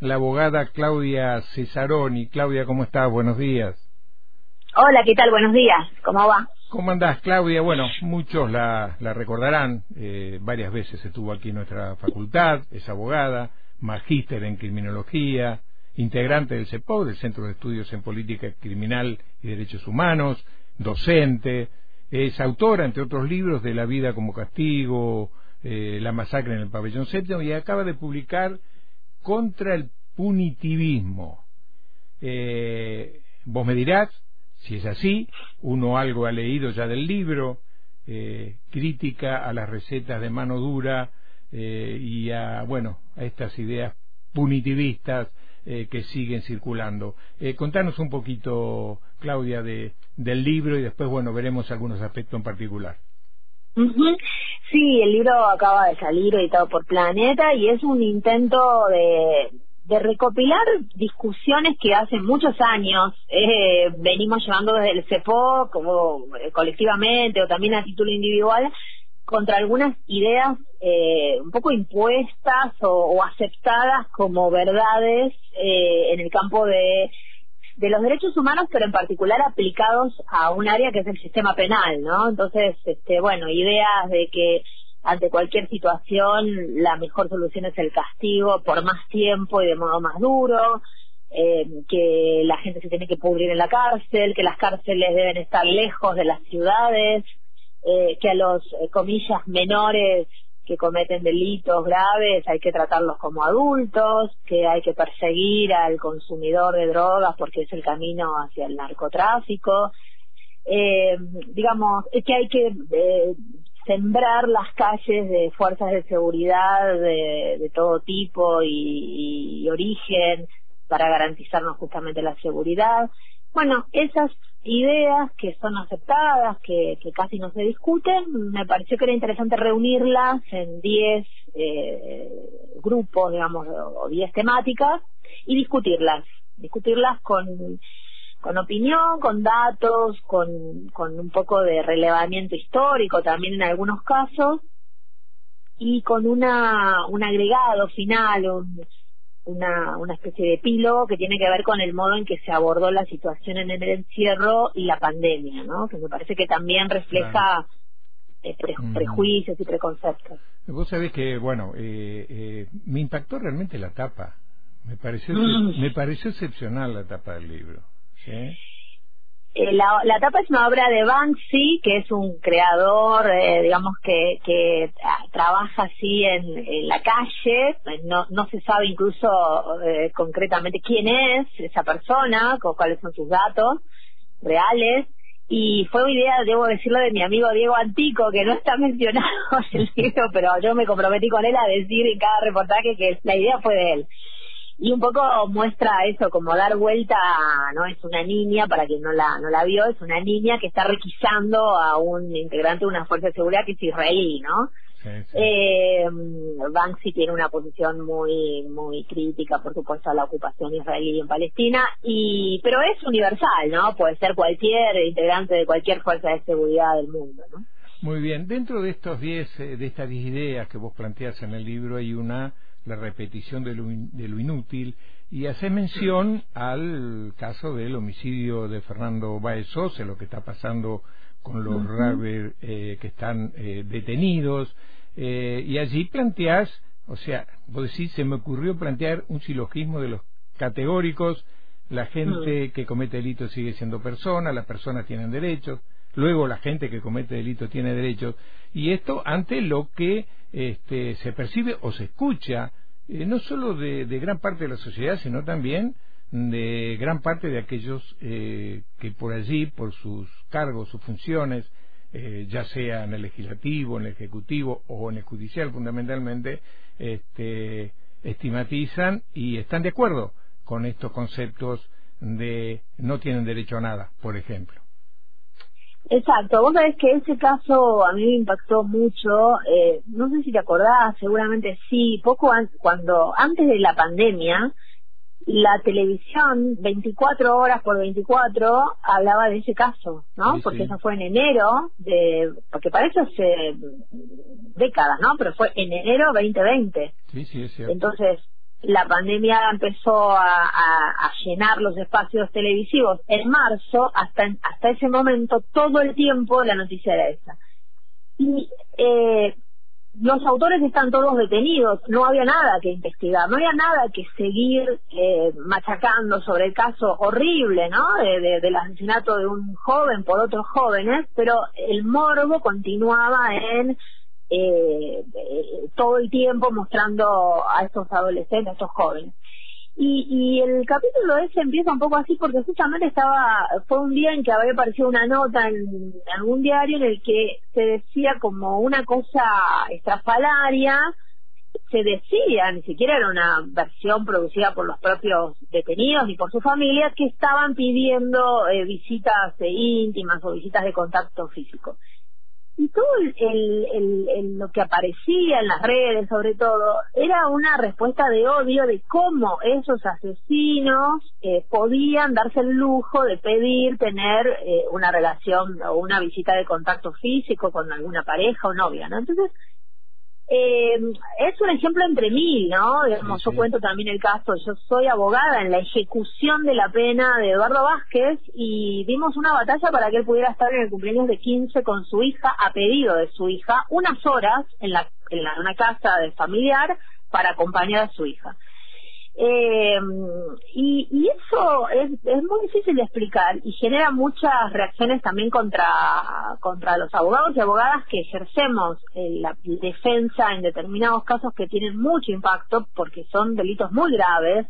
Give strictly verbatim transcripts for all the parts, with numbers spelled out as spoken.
la abogada Claudia Cesaroni. Claudia, ¿cómo estás? Buenos días. Hola, ¿qué tal? Buenos días. ¿Cómo va? ¿Cómo andás, Claudia? Bueno, muchos la, la recordarán. Eh, varias veces estuvo aquí en nuestra facultad. Es abogada, magíster en criminología, integrante del CEPOC, del Centro de Estudios en Política Criminal y Derechos Humanos, docente. Es autora, entre otros libros, de La vida como castigo, eh, La masacre en el pabellón séptimo, y acaba de publicar Contra el punitivismo. Eh, vos me dirás si es así. Uno algo ha leído ya del libro, eh, crítica a las recetas de mano dura eh, y a, bueno, a estas ideas punitivistas eh, que siguen circulando. Eh, contanos un poquito, Claudia, de, del libro, y después, bueno, veremos algunos aspectos en particular. Uh-huh. Sí, el libro acaba de salir, editado por Planeta, y es un intento de, de recopilar discusiones que hace muchos años eh, venimos llevando desde el CEPOC, como eh, colectivamente o también a título individual, contra algunas ideas eh, un poco impuestas o, o aceptadas como verdades eh, en el campo de de los derechos humanos, pero en particular aplicados a un área que es el sistema penal, ¿no? Entonces, este, bueno, ideas de que ante cualquier situación la mejor solución es el castigo por más tiempo y de modo más duro, eh, que la gente se tiene que pudrir en la cárcel, que las cárceles deben estar lejos de las ciudades, eh, que a los, eh, comillas, menores que cometen delitos graves hay que tratarlos como adultos, que hay que perseguir al consumidor de drogas porque es el camino hacia el narcotráfico, eh, digamos, que hay que eh, sembrar las calles de fuerzas de seguridad de, de todo tipo y, y origen para garantizarnos justamente la seguridad. Bueno, esas ideas que son aceptadas, que, que casi no se discuten, me pareció que era interesante reunirlas en diez eh, grupos, digamos, o diez temáticas, y discutirlas, discutirlas con, con opinión, con datos, con, con un poco de relevamiento histórico también en algunos casos, y con una un agregado final, un Una, una especie de epílogo que tiene que ver con el modo en que se abordó la situación en el encierro y la pandemia, ¿no? Que me parece que también refleja claro. eh, pre, prejuicios y preconceptos. Vos sabés que, bueno, eh, eh, me impactó realmente la tapa. Me pareció Mm. me pareció excepcional la tapa del libro, ¿sí? Eh, la, la tapa es una obra de Banksy, que es un creador, eh, digamos, que, que tra- trabaja así en, en la calle. No, no se sabe incluso eh, concretamente quién es esa persona, con cuáles son sus datos reales. Y fue una idea, debo decirlo, de mi amigo Diego Antico, que no está mencionado en el libro, pero yo me comprometí con él a decir en cada reportaje que la idea fue de él. Y un poco muestra eso, como dar vuelta, no es una niña, para quien no la no la vio, es una niña que está requisando a un integrante de una fuerza de seguridad que es israelí, ¿no? Sí, sí. Eh, Banksy tiene una posición muy muy crítica, por supuesto, a la ocupación israelí en Palestina, y pero es universal, ¿no? Puede ser cualquier integrante de cualquier fuerza de seguridad del mundo, ¿no? Muy bien. Dentro de estos diez, eh, de estas diez ideas que vos planteás en el libro, hay una, la repetición de lo, in, de lo inútil, y hace mención al caso del homicidio de Fernando Báez Sosa, lo que está pasando con los Uh-huh. Raber eh, que están eh, detenidos, eh, y allí planteás, o sea, vos decís, se me ocurrió plantear un silogismo de los categóricos: la gente uh-huh. que comete delitos sigue siendo persona, las personas tienen derechos, luego la gente que comete delitos tiene derechos, y esto ante lo que este, se percibe o se escucha, eh, no solo de, de gran parte de la sociedad, sino también de gran parte de aquellos eh, que por allí, por sus cargos, sus funciones, eh, ya sea en el legislativo, en el ejecutivo o en el judicial fundamentalmente, este, estigmatizan y están de acuerdo con estos conceptos de no tienen derecho a nada, por ejemplo. Exacto, vos sabés que ese caso a mí me impactó mucho, eh, no sé si te acordás, seguramente sí, poco an- cuando antes de la pandemia, la televisión veinticuatro horas por veinticuatro hablaba de ese caso, ¿no? Sí, Porque sí. eso fue en enero, de porque para eso hace décadas, ¿no? Pero fue en enero veinte veinte. Sí, sí, es cierto. Entonces, la pandemia empezó a, a, a llenar los espacios televisivos en marzo, hasta hasta ese momento todo el tiempo la noticia era esa. Y eh, los autores están todos detenidos, no había nada que investigar, no había nada que seguir eh, machacando sobre el caso horrible, ¿no?, de, de, del asesinato de un joven por otros jóvenes, pero el morbo continuaba en eh, eh, todo el tiempo mostrando a estos adolescentes, a estos jóvenes. Y, y el capítulo ese empieza un poco así porque justamente estaba, fue un día en que había aparecido una nota en, en algún diario en el que se decía como una cosa estrafalaria, se decía, ni siquiera era una versión producida por los propios detenidos ni por sus familias, que estaban pidiendo eh, visitas eh, íntimas o visitas de contacto físico. Y todo el, el, el, el, lo que aparecía en las redes, sobre todo, era una respuesta de odio de cómo esos asesinos eh, podían darse el lujo de pedir tener eh, una relación o una visita de contacto físico con alguna pareja o novia, ¿no? Entonces, eh, es un ejemplo entre mil, ¿no? Digamos, sí, sí. Yo cuento también el caso, yo soy abogada en la ejecución de la pena de Eduardo Vázquez y dimos una batalla para que él pudiera estar en el cumpleaños de quince con su hija, a pedido de su hija, unas horas en la en la, una casa de familiar para acompañar a su hija. Eh, y, y eso es, es muy difícil de explicar y genera muchas reacciones también contra contra los abogados y abogadas que ejercemos eh, la defensa en determinados casos que tienen mucho impacto porque son delitos muy graves.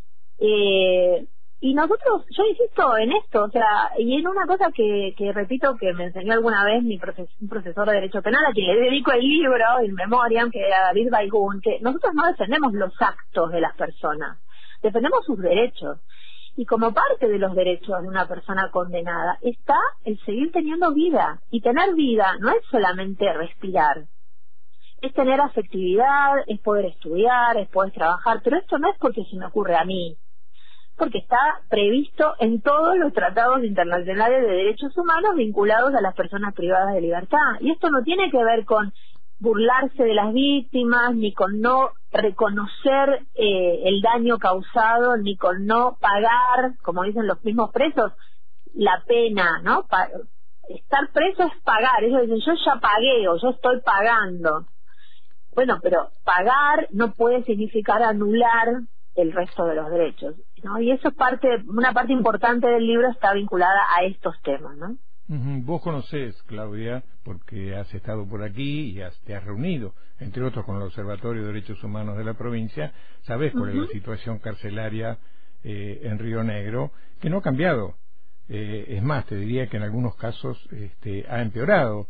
Eh, y nosotros, yo insisto en esto, o sea, y en una cosa que, que repito que me enseñó alguna vez mi profesor, un profesor de Derecho Penal a quien le dedico el libro, In Memoriam, que era David Baigún, que nosotros no defendemos los actos de las personas, defendemos sus derechos. Y como parte de los derechos de una persona condenada está el seguir teniendo vida. Y tener vida no es solamente respirar, es tener afectividad, es poder estudiar, es poder trabajar, pero esto no es porque se me ocurre a mí, porque está previsto en todos los tratados internacionales de derechos humanos vinculados a las personas privadas de libertad. Y esto no tiene que ver con burlarse de las víctimas, ni con no reconocer eh, el daño causado, ni con no pagar, como dicen los mismos presos, la pena, ¿no? Pa- estar preso es pagar. Ellos dicen, yo ya pagué o yo estoy pagando. Bueno, pero pagar no puede significar anular el resto de los derechos, ¿no? Y eso es parte, una parte importante del libro está vinculada a estos temas, ¿no? Uh-huh. Vos conocés, Claudia, porque has estado por aquí y has, te has reunido, entre otros con el Observatorio de Derechos Humanos de la provincia, sabés cuál uh-huh. es la situación carcelaria eh, en Río Negro, que no ha cambiado. Eh, es más, te diría que en algunos casos este, ha empeorado,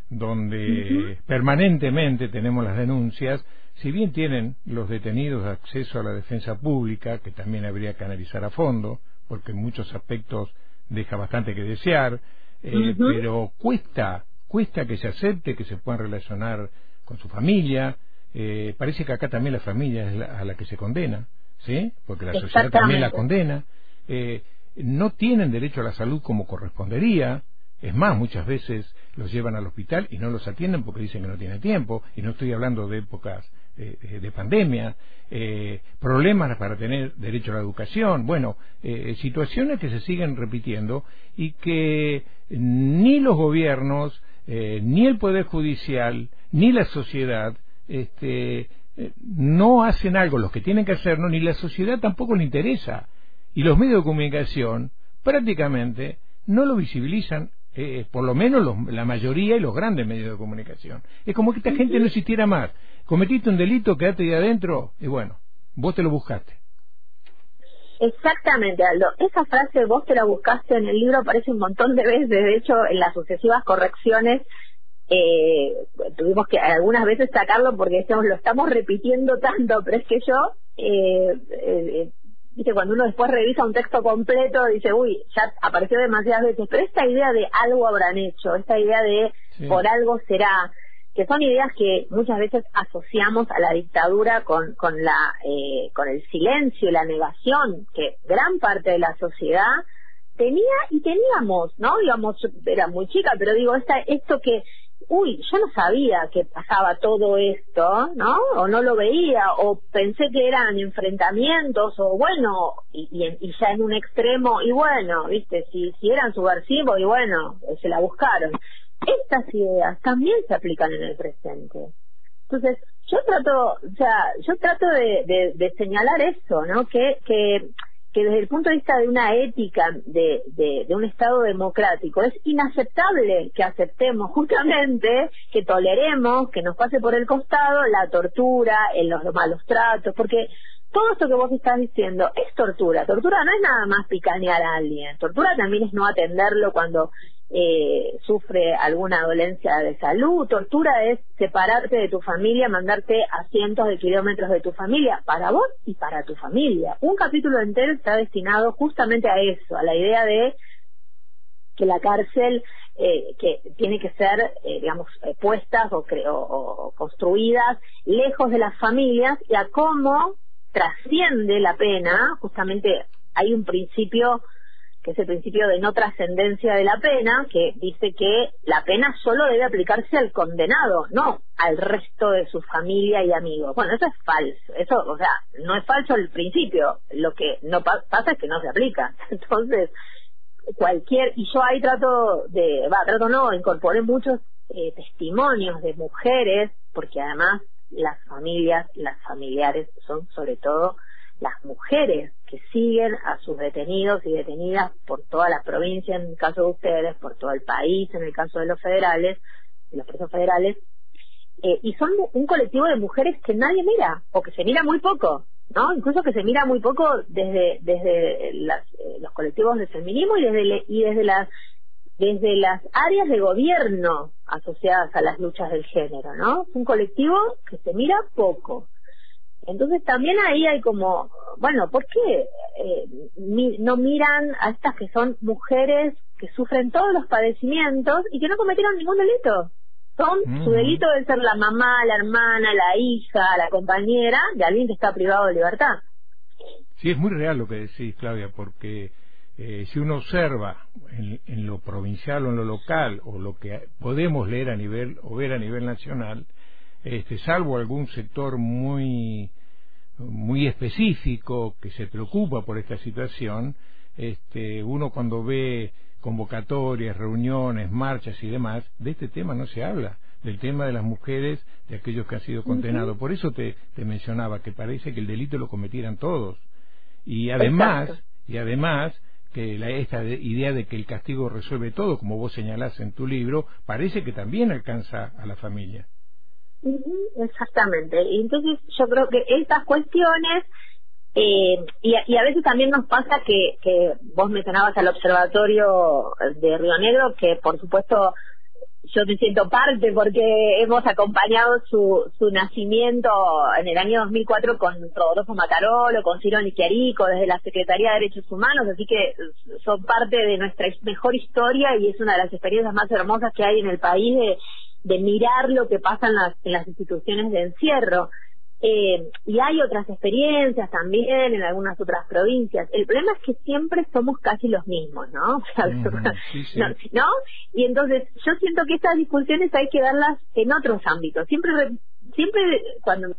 donde uh-huh. permanentemente tenemos las denuncias. Si bien tienen los detenidos acceso a la defensa pública, que también habría que analizar a fondo, porque en muchos aspectos deja bastante que desear, eh, uh-huh. pero cuesta, cuesta que se acepte, que se puedan relacionar con su familia. Eh, parece que acá también la familia es la, a la que se condena, ¿sí? Porque la sociedad también la condena. Eh, no tienen derecho a la salud como correspondería. Es más, muchas veces los llevan al hospital y no los atienden porque dicen que no tienen tiempo, y no estoy hablando de épocas eh, de pandemia, eh, problemas para tener derecho a la educación, bueno, eh, situaciones que se siguen repitiendo y que ni los gobiernos, eh, ni el Poder Judicial, ni la sociedad este, eh, no hacen algo, los que tienen que hacerlo, ni la sociedad tampoco le interesa, y los medios de comunicación prácticamente no lo visibilizan. Eh, por lo menos los, la mayoría y los grandes medios de comunicación. Es como que esta gente no existiera más. Cometiste un delito, quedate ahí adentro y bueno, vos te lo buscaste. Exactamente, Aldo. Esa frase, vos te la buscaste, en el libro aparece un montón de veces. De hecho, en las sucesivas correcciones eh, tuvimos que algunas veces sacarlo porque decíamos, lo estamos repitiendo tanto, pero es que yo... Eh, eh, Viste, cuando uno después revisa un texto completo, dice, uy, ya apareció demasiadas veces, pero esta idea de algo habrán hecho, esta idea de sí. por algo será, que son ideas que muchas veces asociamos a la dictadura con con la eh, con el silencio y la negación que gran parte de la sociedad tenía y teníamos, ¿no? Digamos, yo era muy chica, pero digo, esta, esto que uy, yo no sabía que pasaba todo esto, ¿no? O no lo veía, o pensé que eran enfrentamientos, o bueno, y, y, y ya en un extremo, y bueno, viste, si, si eran subversivos, y bueno, se la buscaron. Estas ideas también se aplican en el presente. Entonces, yo trato, o sea, yo trato de, de, de señalar eso, ¿no? Que, que, que desde el punto de vista de una ética de, de, de un Estado democrático es inaceptable que aceptemos justamente, que toleremos, que nos pase por el costado la tortura, el, los, los malos tratos, porque todo esto que vos estás diciendo es tortura. Tortura no es nada más picanear a alguien. Tortura también es no atenderlo cuando eh, sufre alguna dolencia de salud. Tortura es separarte de tu familia, mandarte a cientos de kilómetros de tu familia, para vos y para tu familia. Un capítulo entero está destinado justamente a eso, a la idea de que la cárcel eh, que tiene que ser, eh, digamos, eh, puestas o, cre- o, o construidas lejos de las familias, y a cómo trasciende la pena. Justamente hay un principio que es el principio de no trascendencia de la pena, que dice que la pena solo debe aplicarse al condenado, no al resto de su familia y amigos. Bueno, eso es falso, eso, o sea, no es falso el principio, lo que no pa- pasa es que no se aplica. Entonces, cualquier, y yo ahí trato de, va, trato no, incorporé muchos eh, testimonios de mujeres, porque además las familias, las familiares son sobre todo las mujeres que siguen a sus detenidos y detenidas por toda la provincia, en el caso de ustedes, por todo el país, en el caso de los federales, de los presos federales, eh, y son un colectivo de mujeres que nadie mira, o que se mira muy poco, ¿no? Incluso que se mira muy poco desde desde las, eh, los colectivos de feminismo y desde le, y desde las desde las áreas de gobierno asociadas a las luchas del género, ¿no? Es un colectivo que se mira poco. Entonces también ahí hay como, bueno, ¿por qué eh, mi, no miran a estas que son mujeres que sufren todos los padecimientos y que no cometieron ningún delito? Son, uh-huh. Su delito debe ser la mamá, la hermana, la hija, la compañera de alguien que está privado de libertad. Sí, es muy real lo que decís, Claudia, porque eh, si uno observa en, en lo provincial o en lo local, o lo que podemos leer a nivel o ver a nivel nacional, este, salvo algún sector muy muy específico que se preocupa por esta situación, este, uno cuando ve convocatorias, reuniones, marchas y demás, de este tema no se habla, del tema de las mujeres, de aquellos que han sido condenados. Uh-huh. Por eso te, te mencionaba que parece que el delito lo cometieran todos. Y además, Exacto. y además que la, esta de, idea de que el castigo resuelve todo, como vos señalás en tu libro, parece que también alcanza a la familia. Exactamente. Y entonces yo creo que estas cuestiones, eh, y, y a veces también nos pasa que, que vos mencionabas al Observatorio de Río Negro, que por supuesto yo me siento parte porque hemos acompañado su, su nacimiento en el año dos mil cuatro con Rodolfo Matarolo, con Ciro Nichiarico, desde la Secretaría de Derechos Humanos, así que son parte de nuestra mejor historia y es una de las experiencias más hermosas que hay en el país de de mirar lo que pasa en las, en las instituciones de encierro. Eh, y hay otras experiencias también en algunas otras provincias. El problema es que siempre somos casi los mismos, ¿no? Uh-huh. Sí, sí. ¿No? ¿No? Y entonces yo siento que estas discusiones hay que darlas en otros ámbitos. Siempre, siempre cuando...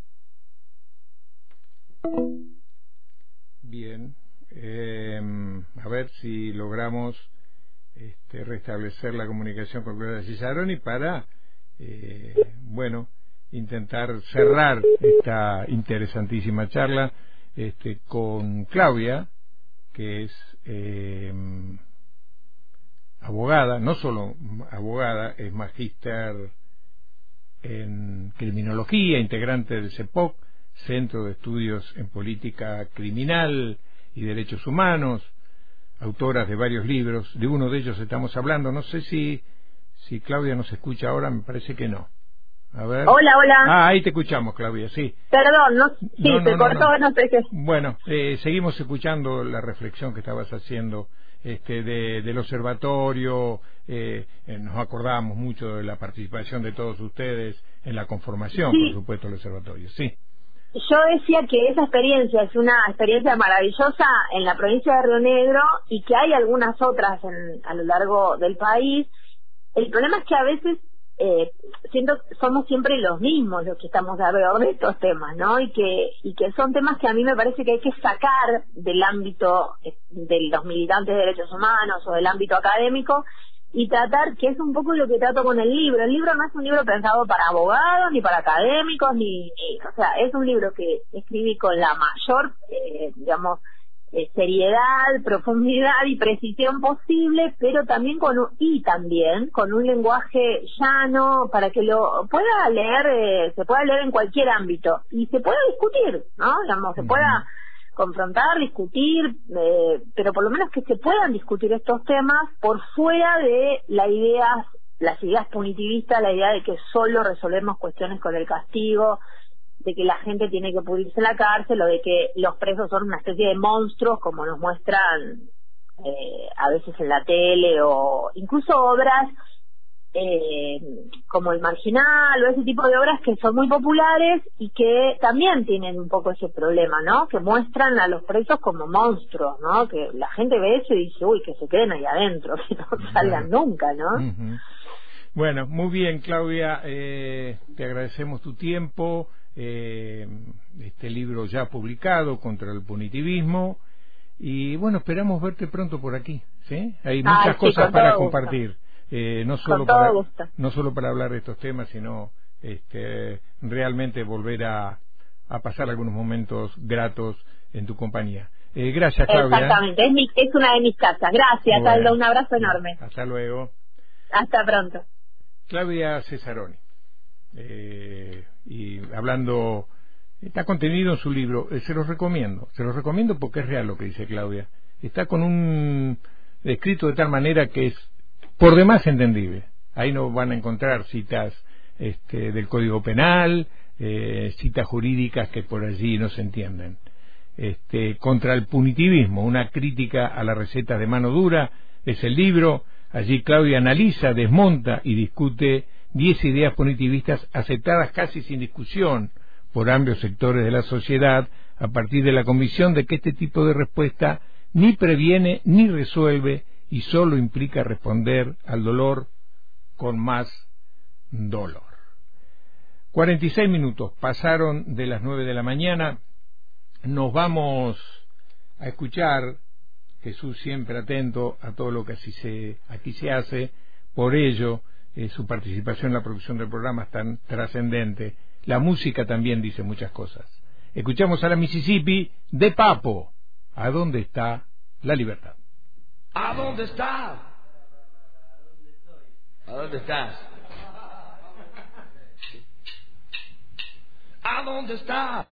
Bien. Eh, a ver si logramos este, restablecer la comunicación con Claudia Cesaroni para... Eh, bueno, intentar cerrar esta interesantísima charla este, con Claudia, que es eh, abogada, no solo abogada, es magíster en criminología, integrante del CEPOC, Centro de Estudios en Política Criminal y Derechos Humanos, autora de varios libros. De uno de ellos estamos hablando. No sé si Si Claudia nos escucha ahora, me parece que no. A ver. Hola, hola. Ah, ahí te escuchamos, Claudia, sí. Perdón, no, sí, no, no, se no, cortó, no, no. no sé qué. Bueno, eh, seguimos escuchando la reflexión que estabas haciendo este, de, del observatorio. Eh, eh, nos acordamos mucho de la participación de todos ustedes en la conformación, sí. Por supuesto, del observatorio, sí. Yo decía que esa experiencia es una experiencia maravillosa en la provincia de Río Negro y que hay algunas otras en, a lo largo del país. El problema es que a veces eh, siento que somos siempre los mismos los que estamos alrededor de estos temas, ¿no? Y que y que son temas que a mí me parece que hay que sacar del ámbito de los militantes de derechos humanos o del ámbito académico y tratar, que es un poco lo que trato con el libro. El libro no es un libro pensado para abogados, ni para académicos, ni, ni o sea, es un libro que escribí con la mayor, eh, digamos, eh, seriedad, profundidad y precisión posible, pero también con un, y también con un lenguaje llano para que lo pueda leer, eh, se pueda leer en cualquier ámbito y se pueda discutir, ¿no? Digamos, se pueda confrontar, discutir, eh, pero por lo menos que se puedan discutir estos temas por fuera de la idea, las ideas punitivistas, la idea de que solo resolvemos cuestiones con el castigo, de que la gente tiene que pudrirse en la cárcel o de que los presos son una especie de monstruos como nos muestran eh, a veces en la tele o incluso obras eh, como El Marginal o ese tipo de obras que son muy populares y que también tienen un poco ese problema, ¿no? Que muestran a los presos como monstruos, ¿no? Que la gente ve eso y dice, uy, que se queden ahí adentro, que no salgan nunca, ¿no? Uh-huh. Bueno, muy bien, Claudia, eh, te agradecemos tu tiempo, eh, este libro ya publicado, Contra el punitivismo, y bueno, esperamos verte pronto por aquí, ¿sí? Hay muchas Ay, sí, cosas para compartir. Gusto. Eh, no solo para gusto. no solo para hablar de estos temas, sino este, realmente volver a, a pasar algunos momentos gratos en tu compañía. Eh, gracias, Claudia. Exactamente, es, mi, es una de mis casas. Gracias, bueno, Aldo, un abrazo enorme. Hasta luego. Hasta pronto. Claudia Cesaroni. Eh, y hablando, está contenido en su libro, eh, se los recomiendo, se los recomiendo porque es real lo que dice Claudia. Está con un escrito de tal manera que es por demás entendible. Ahí no van a encontrar citas este, del Código Penal, eh, citas jurídicas que por allí no se entienden. Este, Contra el punitivismo, una crítica a las recetas de mano dura, es el libro. Allí Claudia analiza, desmonta y discute diez ideas punitivistas aceptadas casi sin discusión por amplios sectores de la sociedad a partir de la convicción de que este tipo de respuesta ni previene ni resuelve y solo implica responder al dolor con más dolor. cuarenta y seis minutos pasaron de las nueve de la mañana. Nos vamos a escuchar, Jesús siempre atento a todo lo que así se, aquí se hace, por ello eh, su participación en la producción del programa es tan trascendente. La música también dice muchas cosas. Escuchamos a la Mississippi de Papo. ¿A dónde está la libertad? ¿A dónde está? ¿A dónde estás? ¿A dónde está?